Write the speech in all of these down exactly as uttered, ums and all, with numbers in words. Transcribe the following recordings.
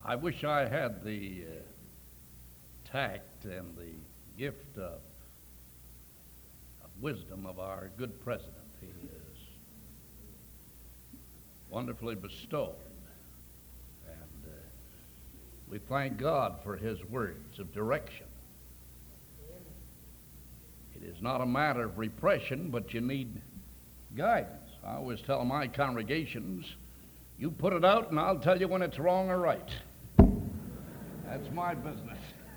I wish I had the uh, tact and the gift of, of wisdom of our good president. He is wonderfully bestowed. And uh, we thank God for his words of direction. It is not a matter of repression, but you need guidance. I always tell my congregations, you put it out and I'll tell you when it's wrong or right. That's my business.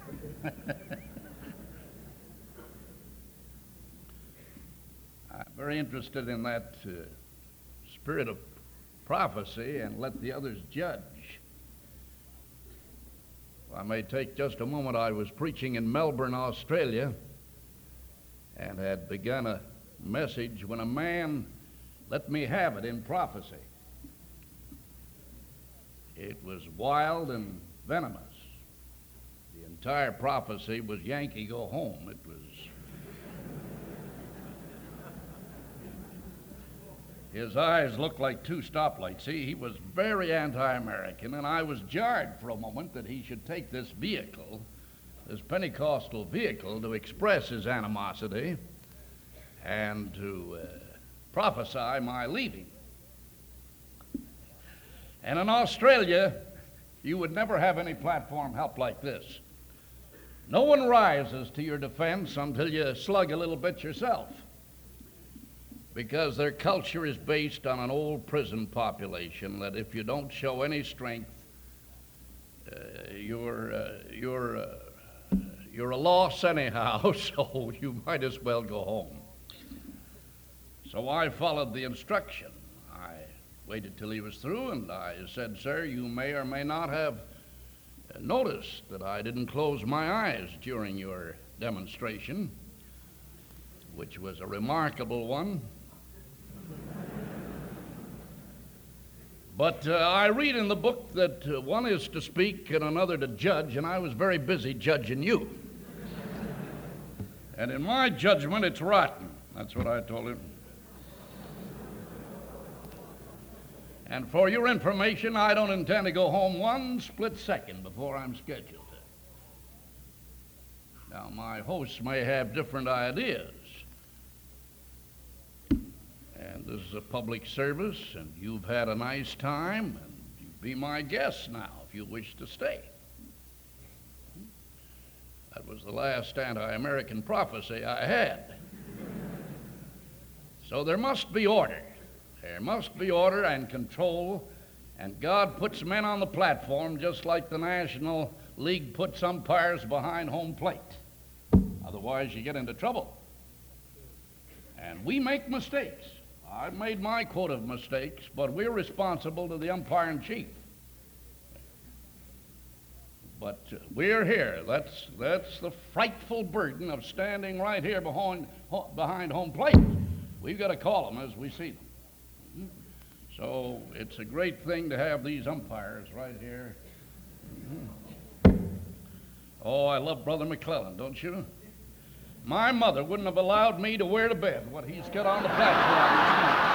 I'm very interested in that uh, spirit of prophecy, and let the others judge. If I may take just a moment, I was preaching in Melbourne, Australia, and had begun a message when a man let me have it in prophecy. It was wild and venomous. The entire prophecy was Yankee go home. It was his eyes looked like two stoplights. See, he was very anti-American, and I was jarred for a moment that he should take this vehicle, this Pentecostal vehicle, to express his animosity and to uh, prophesy my leaving. And in Australia, you would never have any platform help like this. No one rises to your defense until you slug a little bit yourself, because their culture is based on an old prison population that if you don't show any strength, uh, you're, uh, you're, uh, you're a loss anyhow, so you might as well go home. So I followed the instruction. I waited till he was through, and I said, "Sir, you may or may not have noticed that I didn't close my eyes during your demonstration," which was a remarkable one. But uh, I read in the book that uh, one is to speak and another to judge, and I was very busy judging you. And in my judgment, it's rotten. That's what I told him. And for your information, I don't intend to go home one split second before I'm scheduled. Now, my hosts may have different ideas. And this is a public service, and you've had a nice time, and you be my guest now if you wish to stay. That was the last anti-American prophecy I had. So there must be order. There must be order and control, and God puts men on the platform just like the National League puts umpires behind home plate. Otherwise, you get into trouble. And we make mistakes. I've made my quota of mistakes, but we're responsible to the umpire-in-chief. But uh, we're here. That's, that's the frightful burden of standing right here behind, behind home plate. We've got to call them as we see them. So it's a great thing to have these umpires right here. Oh, I love Brother McClellan, don't you? My mother wouldn't have allowed me to wear to bed what he's got on the platform.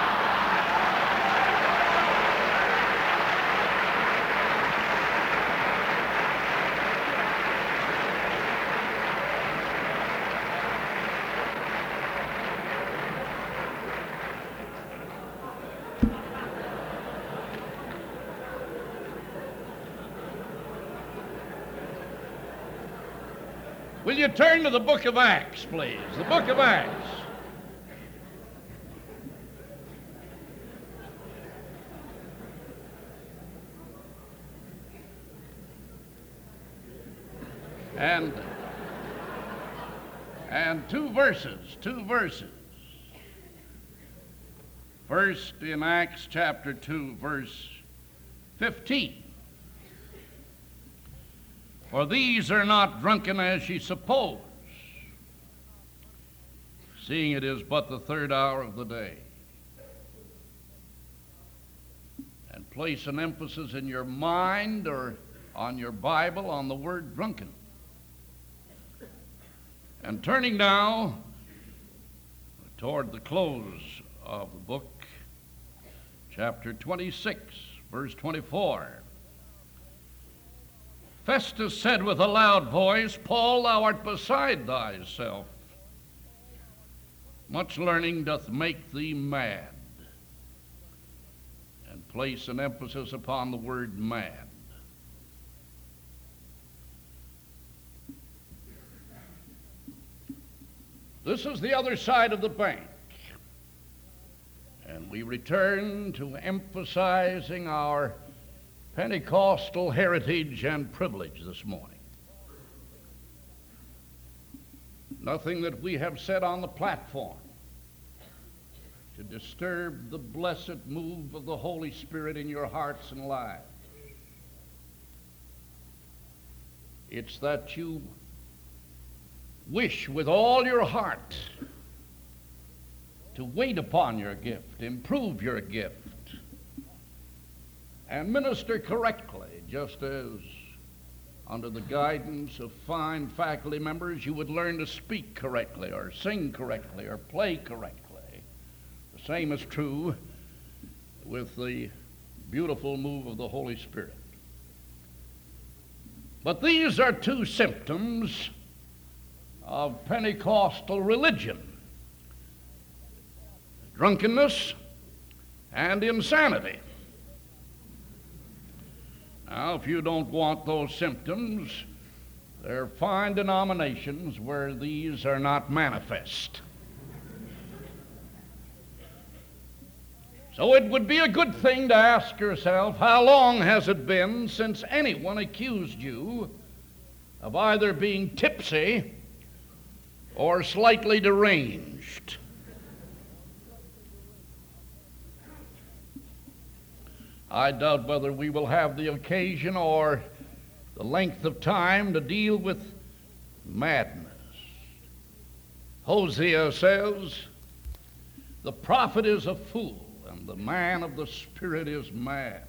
Will you turn to the book of Acts, please? The book of Acts. And, and two verses, two verses. First in Acts chapter two, verse fifteen. For these are not drunken as ye suppose, seeing it is but the third hour of the day. And place an emphasis in your mind or on your Bible on the word drunken. And turning now toward the close of the book, chapter twenty-six, verse twenty-four. Festus said with a loud voice, Paul, thou art beside thyself. Much learning doth make thee mad. And place an emphasis upon the word mad. This is the other side of the bank. And we return to emphasizing our Pentecostal heritage and privilege this morning. Nothing that we have said on the platform to disturb the blessed move of the Holy Spirit in your hearts and lives. It's that you wish with all your heart to wait upon your gift, improve your gift, and minister correctly, just as under the guidance of fine faculty members you would learn to speak correctly or sing correctly or play correctly. The same is true with the beautiful move of the Holy Spirit. But these are two symptoms of Pentecostal religion: drunkenness and insanity. Now, if you don't want those symptoms, there are fine denominations where these are not manifest. So it would be a good thing to ask yourself, how long has it been since anyone accused you of either being tipsy or slightly deranged? I doubt whether we will have the occasion or the length of time to deal with madness. Hosea says, the prophet is a fool, and the man of the Spirit is mad.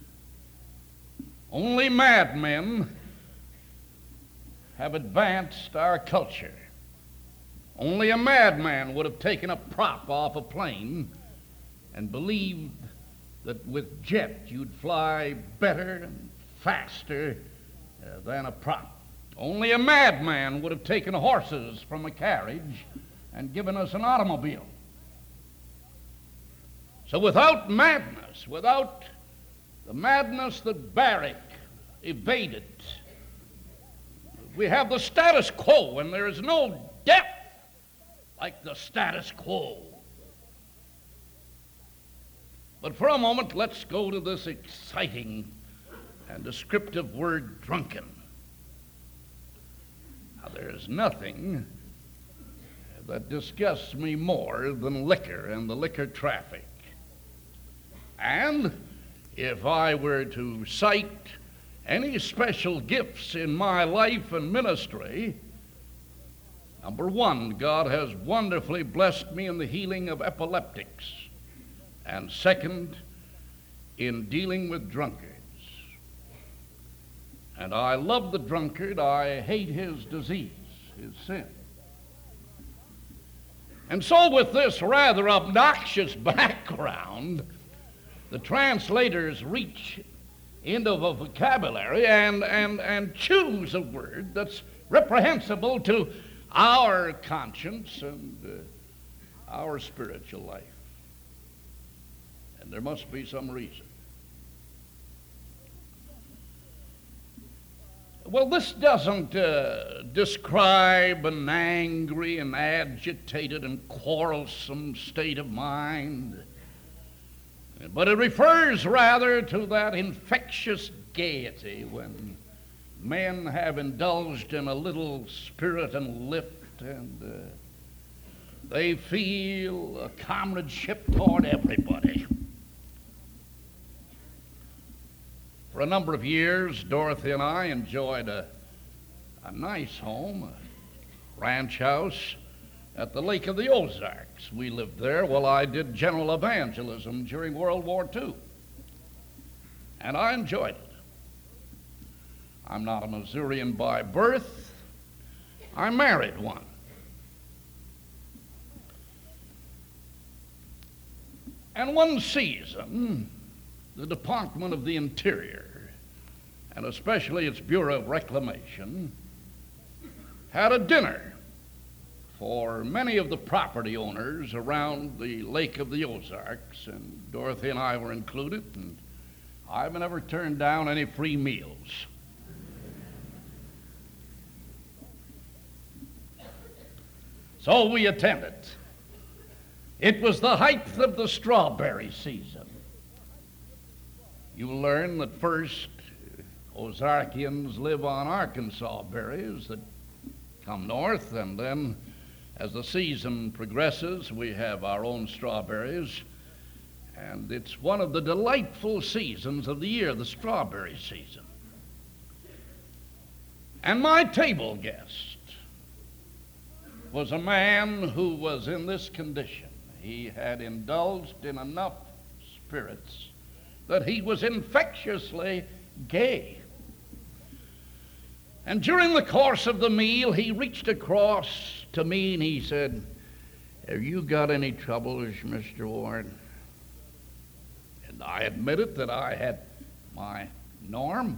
Only madmen have advanced our culture. Only a madman would have taken a prop off a plane and believed that with jet you'd fly better and faster uh, than a prop. Only a madman would have taken horses from a carriage and given us an automobile. So without madness, without the madness that Barak evaded, we have the status quo, and there is no depth like the status quo. But for a moment, let's go to this exciting and descriptive word, drunken. Now, there is nothing that disgusts me more than liquor and the liquor traffic. And if I were to cite any special gifts in my life and ministry, number one, God has wonderfully blessed me in the healing of epileptics. And second, in dealing with drunkards. And I love the drunkard. I hate his disease, his sin. And so with this rather obnoxious background, the translators reach into a vocabulary and, and, and choose a word that's reprehensible to our conscience and uh, our spiritual life. And there must be some reason. Well, this doesn't uh, describe an angry and agitated and quarrelsome state of mind, but it refers rather to that infectious gaiety when men have indulged in a little spirit and lift, and uh, they feel a comradeship toward everybody. For a number of years, Dorothy and I enjoyed a, a nice home, a ranch house at the Lake of the Ozarks. We lived there while I did general evangelism during World War Two. And I enjoyed it. I'm not a Missourian by birth. I married one. And one season, the Department of the Interior and especially its Bureau of Reclamation, had a dinner for many of the property owners around the Lake of the Ozarks, and Dorothy and I were included, and I've never turned down any free meals. So we attended. It was the height of the strawberry season. You learn that first Ozarkians live on Arkansas berries that come north, and then as the season progresses, we have our own strawberries, and it's one of the delightful seasons of the year, the strawberry season. And my table guest was a man who was in this condition. He had indulged in enough spirits that he was infectiously gay. And during the course of the meal, he reached across to me and he said, "Have you got any troubles, Mister Ward?" And I admitted that I had my norm,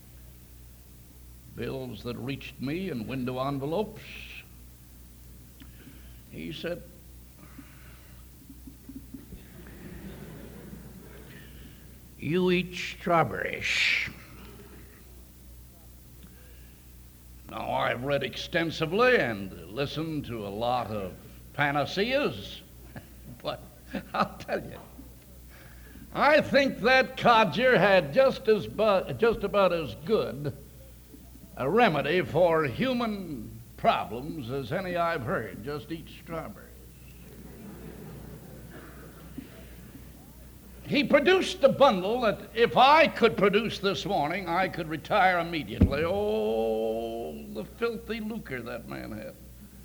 bills that reached me in window envelopes. He said, "You eat strawberries." Now, I've read extensively and listened to a lot of panaceas, but I'll tell you, I think that codger had just as bu- just about as good a remedy for human problems as any I've heard. Just eat strawberries. He produced a bundle that if I could produce this morning, I could retire immediately. Oh, the filthy lucre that man had.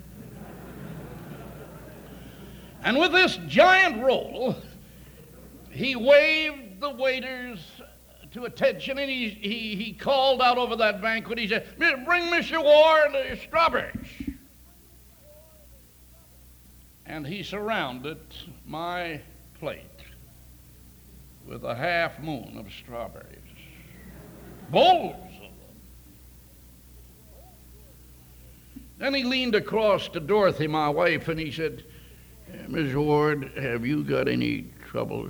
And with this giant roll, he waved the waiters to attention, and he, he, he called out over that banquet. He said, "Bring Mister Ward uh, strawberries." And he surrounded my plate with a half moon of strawberries, bowls of them. Then he leaned across to Dorothy, my wife, and he said, "Miss Ward, have you got any troubles?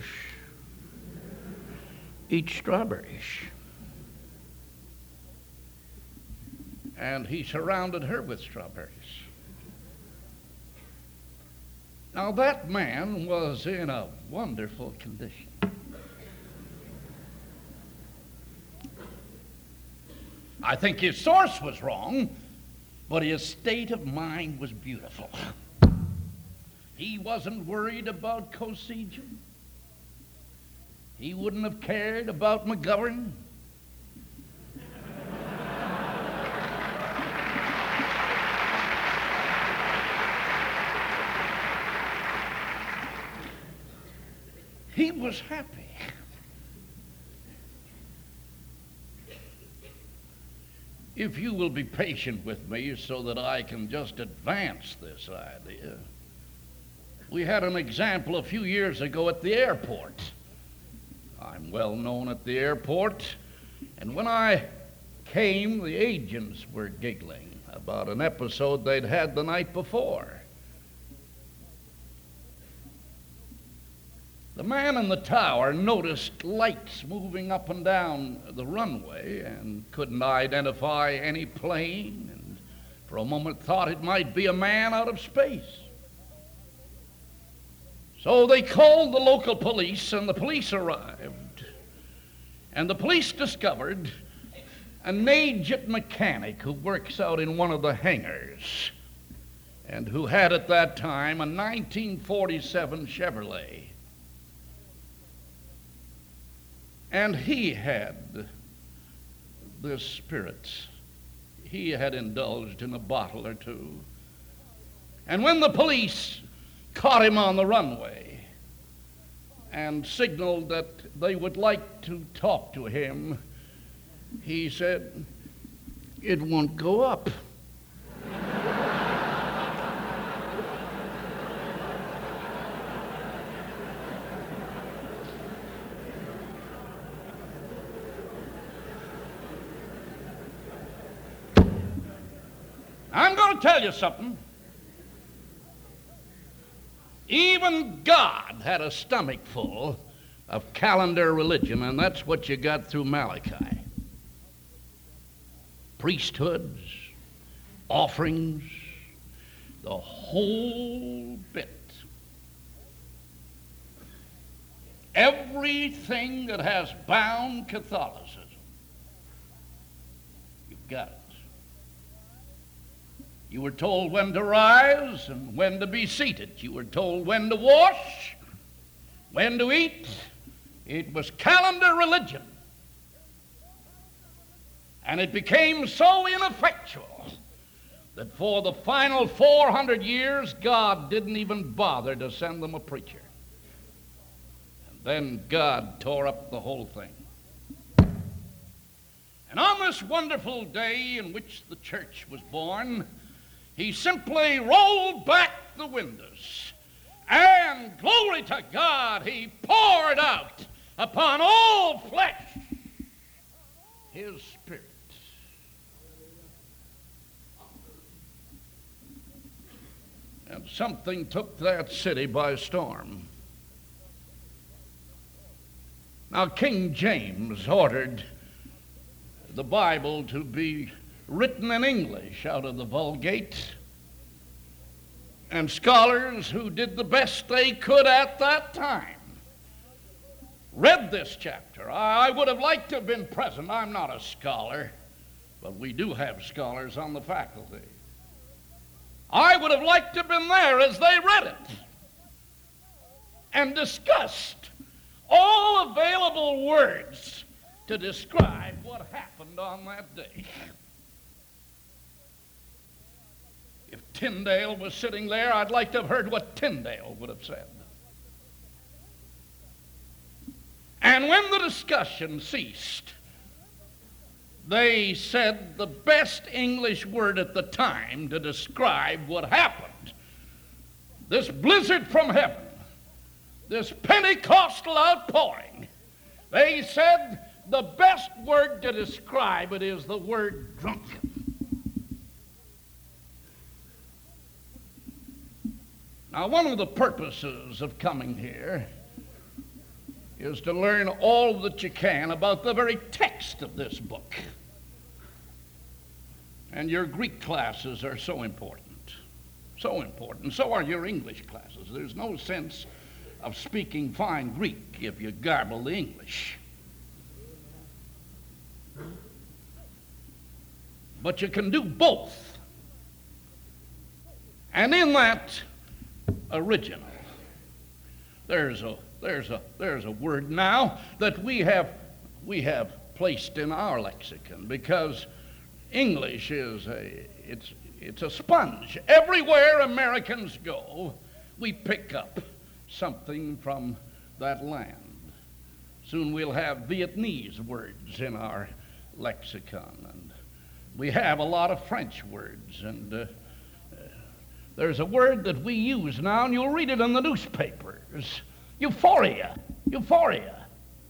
Eat strawberries." And he surrounded her with strawberries. Now that man was in a wonderful condition. I think his source was wrong, but his state of mind was beautiful. He wasn't worried about Kosygin. He wouldn't have cared about McGovern. He was happy. If you will be patient with me so that I can just advance this idea. We had an example a few years ago at the airport. I'm well known at the airport, and when I came, the agents were giggling about an episode they'd had the night before. The man in the tower noticed lights moving up and down the runway and couldn't identify any plane, and for a moment thought it might be a man out of space. So they called the local police, and the police arrived. And the police discovered an agent mechanic who works out in one of the hangars and who had at that time a nineteen forty-seven Chevrolet. And he had the spirits. He had indulged in a bottle or two. And when the police caught him on the runway and signaled that they would like to talk to him, he said, "It won't go up." I'm going to tell you something. Even God had a stomach full of calendar religion, and that's what you got through Malachi. Priesthoods, offerings, the whole bit. Everything that has bound Catholicism, you've got it. You were told when to rise and when to be seated. You were told when to wash, when to eat. It was calendar religion. And it became so ineffectual that for the final four hundred years, God didn't even bother to send them a preacher. And then God tore up the whole thing. And on this wonderful day in which the church was born, he simply rolled back the windows, and glory to God, he poured out upon all flesh his Spirit. And something took that city by storm. Now, King James ordered the Bible to be written in English out of the Vulgate, and scholars who did the best they could at that time read this chapter. I would have liked to have been present. I'm not a scholar, but we do have scholars on the faculty. I would have liked to have been there as they read it and discussed all available words to describe what happened on that day. If Tyndale was sitting there, I'd like to have heard what Tyndale would have said. And when the discussion ceased, they said the best English word at the time to describe what happened, this blizzard from heaven, this Pentecostal outpouring, they said the best word to describe it is the word drunken. Now, one of the purposes of coming here is to learn all that you can about the very text of this book. And your Greek classes are so important, so important. So are your English classes. There's no sense of speaking fine Greek if you garble the English. But you can do both. And in that original, there's a there's a there's a word now that we have we have placed in our lexicon, because English is a it's it's a sponge. Everywhere Americans go, we pick up something from that land. Soon we'll have Vietnamese words in our lexicon, and we have a lot of French words, and uh, there's a word that we use now, and you'll read it in the newspapers. Euphoria. Euphoria.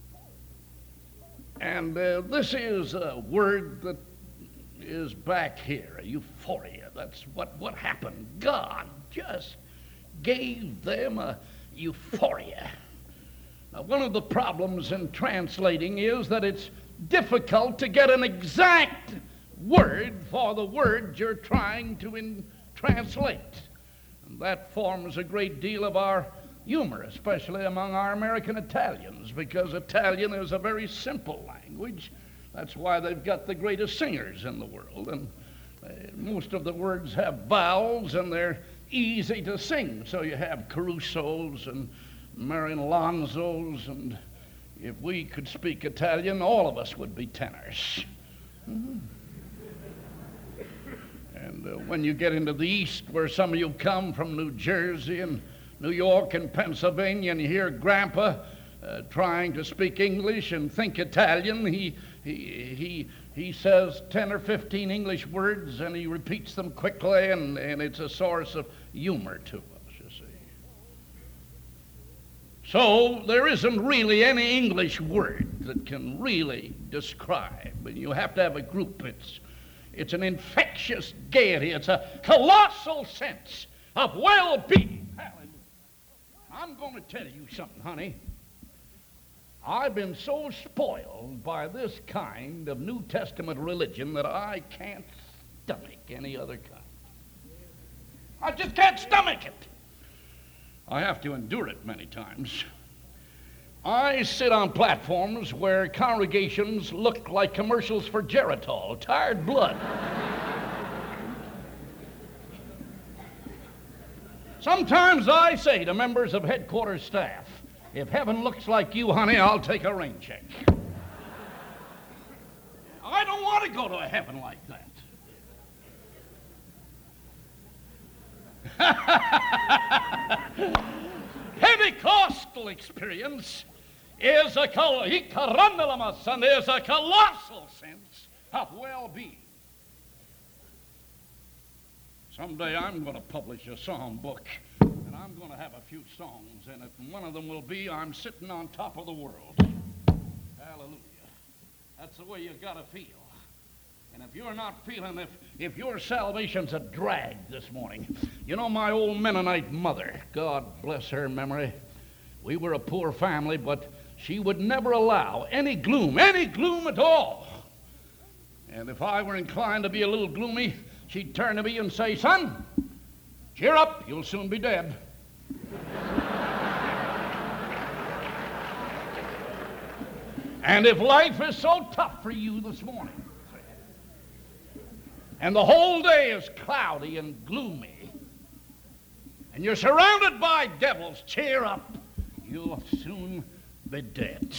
And uh, this is a word that is back here, euphoria. That's what, what happened. God just gave them a euphoria. Now, one of the problems in translating is that it's difficult to get an exact word for the word you're trying to in- translate. And that forms a great deal of our humor, especially among our American Italians, because Italian is a very simple language. That's why they've got the greatest singers in the world. And uh, most of the words have vowels, and they're easy to sing. So you have Carusos and Marion Alonsos, and if we could speak Italian, all of us would be tenors. Mm-hmm. And uh, when you get into the East, where some of you come from New Jersey and New York and Pennsylvania, and you hear Grandpa uh, trying to speak English and think Italian, he, he, he, he says ten or fifteen English words, and he repeats them quickly, and, and it's a source of humor to us, you see. So there isn't really any English word that can really describe, and you have to have a group. It's It's an infectious gaiety. It's a colossal sense of well-being. Hallelujah. I'm going to tell you something, honey. I've been so spoiled by this kind of New Testament religion that I can't stomach any other kind. I just can't stomach it. I have to endure it many times. I sit on platforms where congregations look like commercials for Geritol, tired blood. Sometimes I say to members of headquarters staff, if heaven looks like you, honey, I'll take a rain check. I don't want to go to a heaven like that. Pentecostal experience is a, col- and is a colossal sense of well-being. Someday I'm going to publish a song book, and I'm going to have a few songs in it, and one of them will be I'm Sitting on Top of the World. Hallelujah. That's the way you got to feel. And if you're not feeling, if, if your salvation's a drag this morning, you know my old Mennonite mother, God bless her memory, we were a poor family, but she would never allow any gloom, any gloom at all. And if I were inclined to be a little gloomy, she'd turn to me and say, son, cheer up, you'll soon be dead. And if life is so tough for you this morning, and the whole day is cloudy and gloomy, and you're surrounded by devils, cheer up, you'll soon be dead.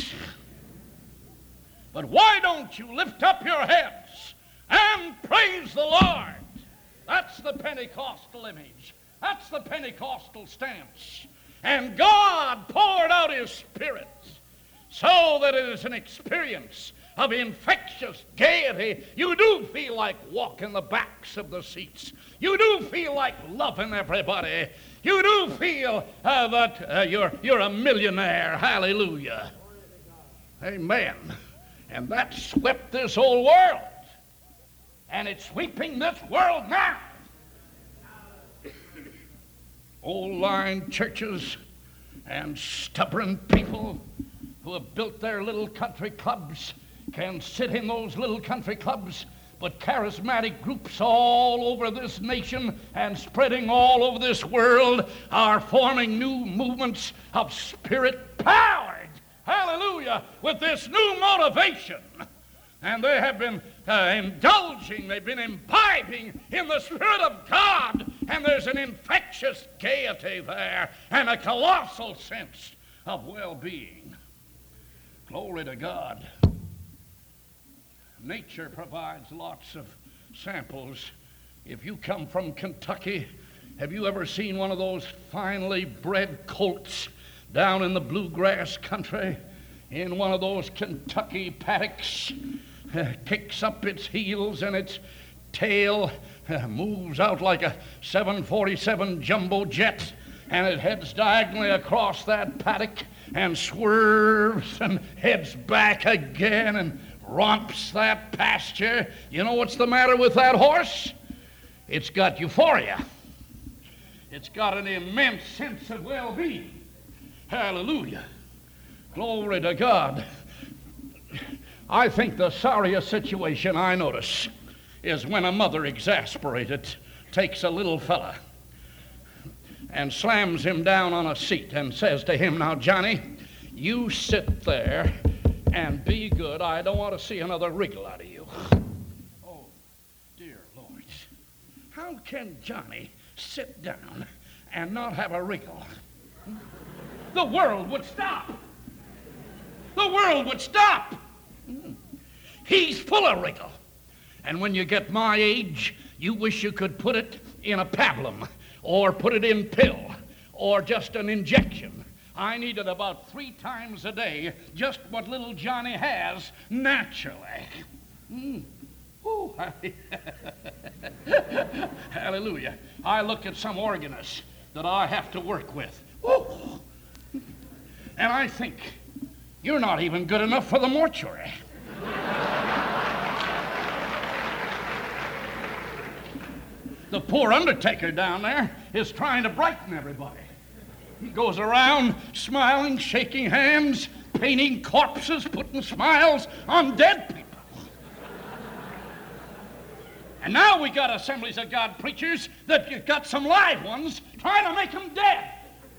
But why don't you lift up your heads and praise the Lord? That's the Pentecostal image. That's the Pentecostal stance. And God poured out his Spirit so that it is an experience of infectious gaiety. You do feel like walking the backs of the seats. You do feel like loving everybody. You do feel uh, that uh, you're, you're a millionaire. Hallelujah. Amen. And that swept this whole world. And it's sweeping this world now. Old line churches and stubborn people who have built their little country clubs can sit in those little country clubs, but charismatic groups all over this nation and spreading all over this world are forming new movements of spirit-powered, hallelujah, with this new motivation. And they have been uh, indulging, they've been imbibing in the Spirit of God, and there's an infectious gaiety there and a colossal sense of well-being. Glory to God. Nature provides lots of samples. If you come from Kentucky, have you ever seen one of those finely bred colts down in the bluegrass country in one of those Kentucky paddocks? Uh, kicks up its heels and its tail uh, moves out like a seven forty-seven jumbo jet, and it heads diagonally across that paddock and swerves and heads back again and romps that pasture. You know what's the matter with that horse? It's got euphoria. It's got an immense sense of well-being. Hallelujah. Glory to God. I think the sorriest situation I notice is when a mother, exasperated, takes a little fella and slams him down on a seat and says to him, now, Johnny, you sit there and be good. I don't want to see another wriggle out of you. Oh, dear Lord. How can Johnny sit down and not have a wriggle? The world would stop. The world would stop. He's full of wriggle. And when you get my age, you wish you could put it in a pablum or put it in pill or just an injection. I need it about three times a day, just what little Johnny has naturally. Mm. Ooh. Hallelujah. I look at some organists that I have to work with. Ooh. And I think, you're not even good enough for the mortuary. The poor undertaker down there is trying to brighten everybody. He goes around smiling, shaking hands, painting corpses, putting smiles on dead people. And now we got Assemblies of God preachers that got some live ones trying to make them dead.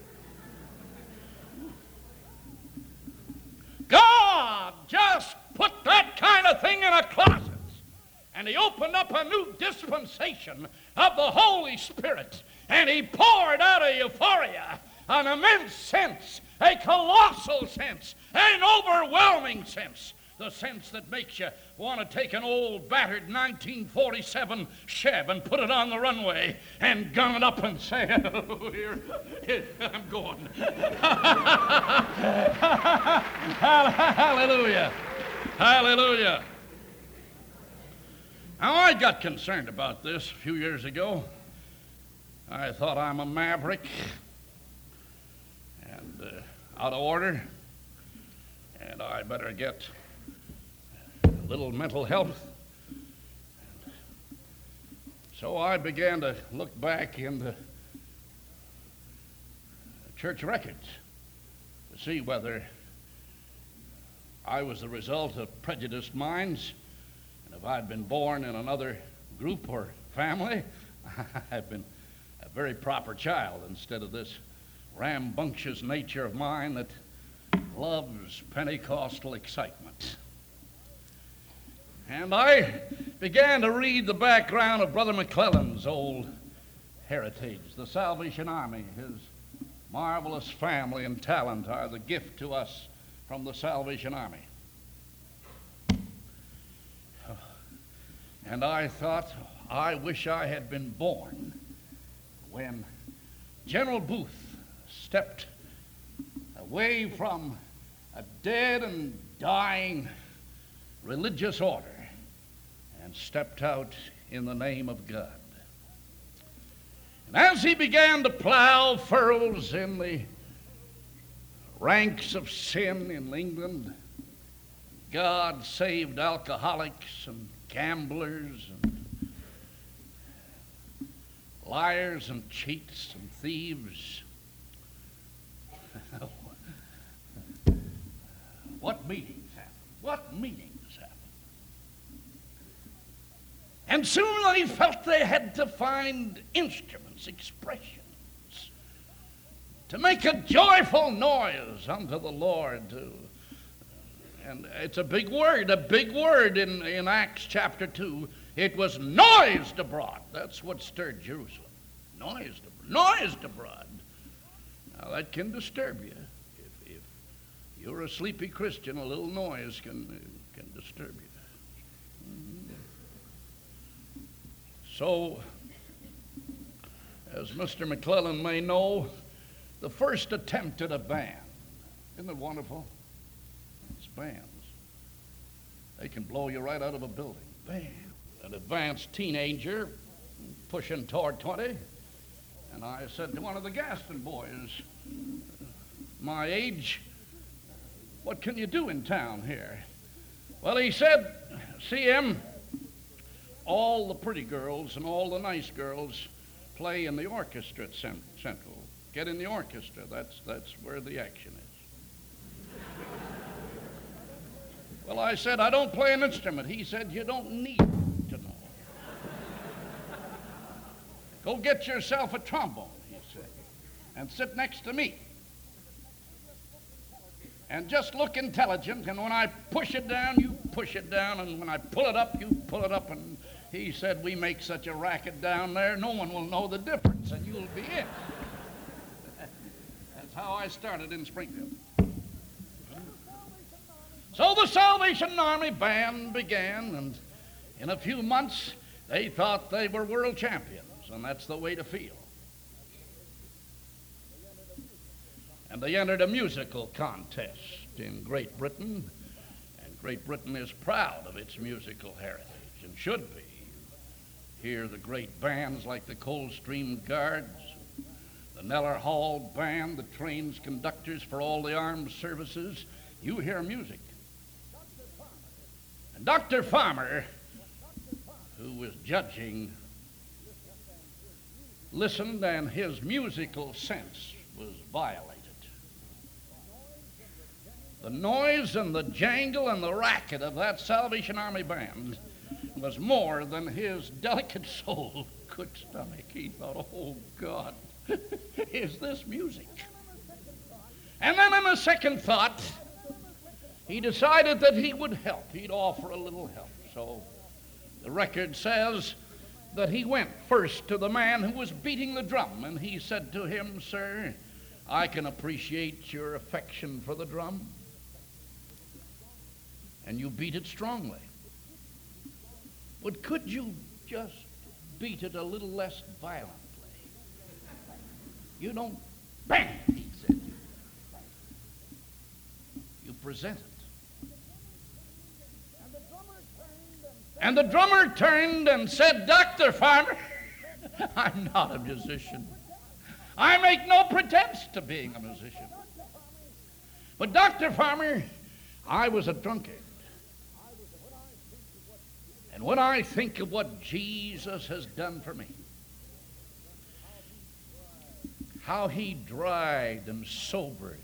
God just put that kind of thing in a closet, and he opened up a new dispensation of the Holy Spirit, and he poured out a euphoria, an immense sense, a colossal sense, an overwhelming sense, the sense that makes you want to take an old battered nineteen forty-seven Chev and put it on the runway and gun it up and say, oh, here, here I'm going. Hallelujah. Hallelujah. Now, I got concerned about this a few years ago. I thought I'm a maverick and uh, out of order, and I better get a little mental health. So I began to look back in the church records to see whether I was the result of prejudiced minds, and if I'd been born in another group or family, I've been a very proper child instead of this rambunctious nature of mine that loves Pentecostal excitement. And I began to read the background of Brother McClellan's old heritage. The Salvation Army, his marvelous family and talent are the gift to us from the Salvation Army. And I thought, I wish I had been born when General Booth stepped away from a dead and dying religious order and stepped out in the name of God. And as he began to plow furrows in the ranks of sin in England, God saved alcoholics and gamblers and liars and cheats and thieves. What meetings happened? What meetings happened? And soon they felt they had to find instruments, expressions, to make a joyful noise unto the Lord. To, and it's a big word, a big word in, in Acts chapter two. It was noised abroad. That's what stirred Jerusalem. Noised, noised abroad. Now that can disturb you. If, if you're a sleepy Christian, a little noise can, can disturb you. So, as Mister McClellan may know, the first attempt at a band, isn't it wonderful? It's bands. They can blow you right out of a building. Bam. An advanced teenager pushing toward twenty, and I said to one of the Gaston boys, my age, what can you do in town here? Well, he said, see him, all the pretty girls and all the nice girls play in the orchestra at Central. Get in the orchestra. That's, that's where the action is. Well, I said, I don't play an instrument. He said, you don't need to know. Go get yourself a trombone, he said, and sit next to me. And just look intelligent, and when I push it down, you push it down, and when I pull it up, you pull it up. And he said, we make such a racket down there, no one will know the difference, and you'll be in. That's how I started in Springfield. So the Salvation Army band began, and in a few months, they thought they were world champions, and that's the way to feel. And they entered a musical contest in Great Britain, and Great Britain is proud of its musical heritage, and should be. Hear the great bands like the Coldstream Guards, the Kneller Hall Band, the train's conductors for all the armed services. You hear music. And Doctor Farmer, who was judging listened and his musical sense was violated. The noise and the jangle and the racket of that Salvation Army band was more than his delicate soul could stomach. He thought, oh, God, is this music? And then in a second thought, he decided that he would help. He'd offer a little help. So the record says that he went first to the man who was beating the drum, and he said to him, sir, I can appreciate your affection for the drum, and you beat it strongly. But could you just beat it a little less violently? You don't bang, he said. You present it. And the drummer turned and said, Doctor Farmer, I'm not a musician. I make no pretense to being a musician. But Doctor Farmer, I was a drunkard. And when I think of what Jesus has done for me, how he dried and sobered,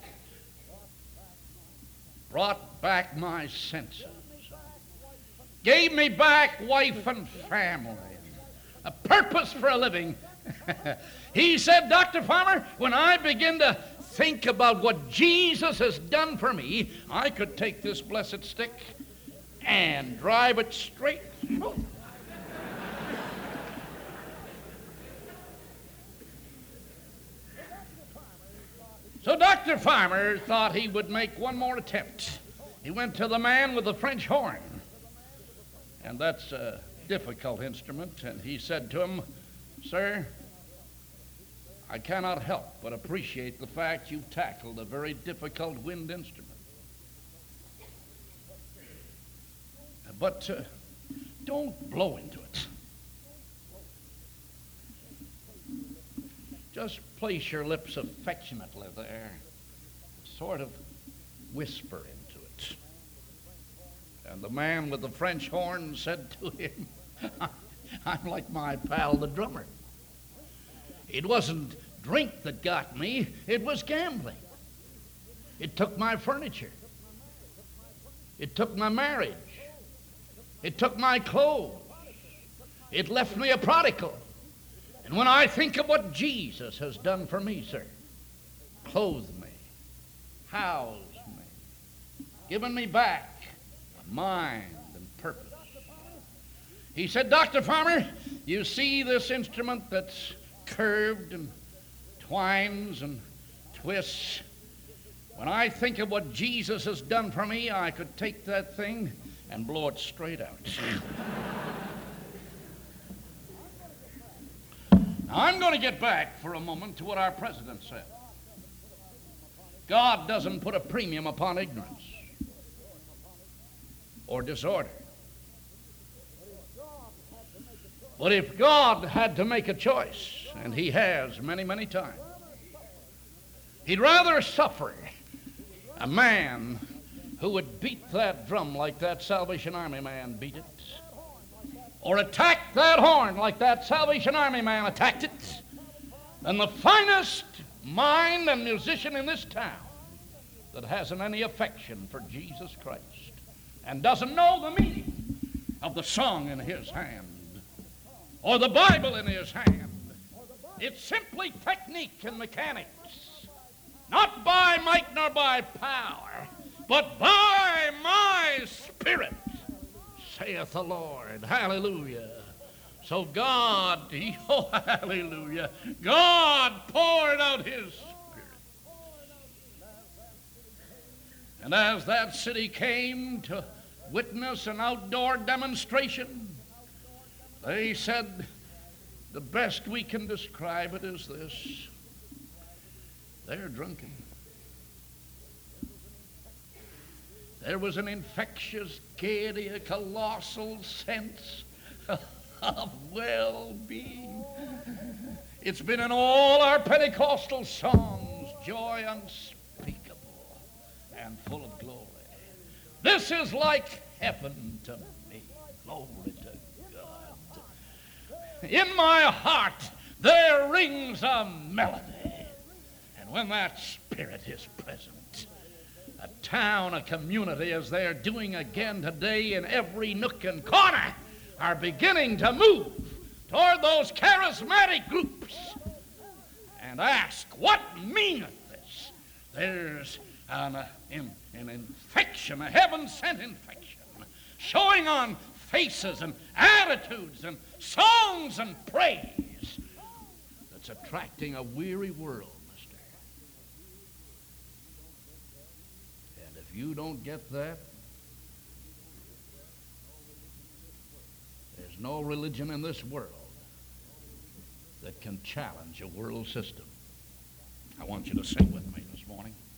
brought back my senses, gave me back wife and family, a purpose for a living. He said, Doctor Farmer, when I begin to think about what Jesus has done for me, I could take this blessed stick and drive it straight through. So Doctor Farmer thought he would make one more attempt. He went to the man with the French horn, and that's a difficult instrument, and he said to him, Sir, I cannot help but appreciate the fact you've tackled a very difficult wind instrument. But uh, don't blow into it. Just place your lips affectionately there, sort of whisper into it. And the man with the French horn said to him, I'm like my pal the drummer. It wasn't drink that got me, it was gambling. It took my furniture. It took my marriage. It took my clothes. It left me a prodigal. And when I think of what Jesus has done for me, sir, clothed me, housed me, given me back a mind and purpose. He said, Doctor Farmer, you see this instrument that's curved and twines and twists? When I think of what Jesus has done for me, I could take that thing and blow it straight out. Now, I'm going to get back for a moment to what our president said. God doesn't put a premium upon ignorance or disorder. But if God had to make a choice, and he has many, many times, he'd rather suffer a man who would beat that drum like that Salvation Army man beat it, or attack that horn like that Salvation Army man attacked it, than the finest mind and musician in this town that hasn't any affection for Jesus Christ and doesn't know the meaning of the song in his hand or the Bible in his hand. It's simply technique and mechanics, not by might nor by power, but by my Spirit, saith the Lord. Hallelujah. So God, oh, hallelujah, God poured out his Spirit. And as that city came to witness an outdoor demonstration, they said, the best we can describe it is this: they're drunken. There was an infectious gaiety, a colossal sense of well-being. It's been in all our Pentecostal songs, joy unspeakable and full of glory. This is like heaven to me. Glory to God. In my heart, there rings a melody. And when that spirit is present, a town, a community, as they're doing again today in every nook and corner, are beginning to move toward those charismatic groups and ask, what meaneth this? There's an, uh, in, an infection, a heaven-sent infection, showing on faces and attitudes and songs and praise that's attracting a weary world, mister. And if you don't get that, there's no religion in this world that can challenge a world system. I want you to sing with me this morning.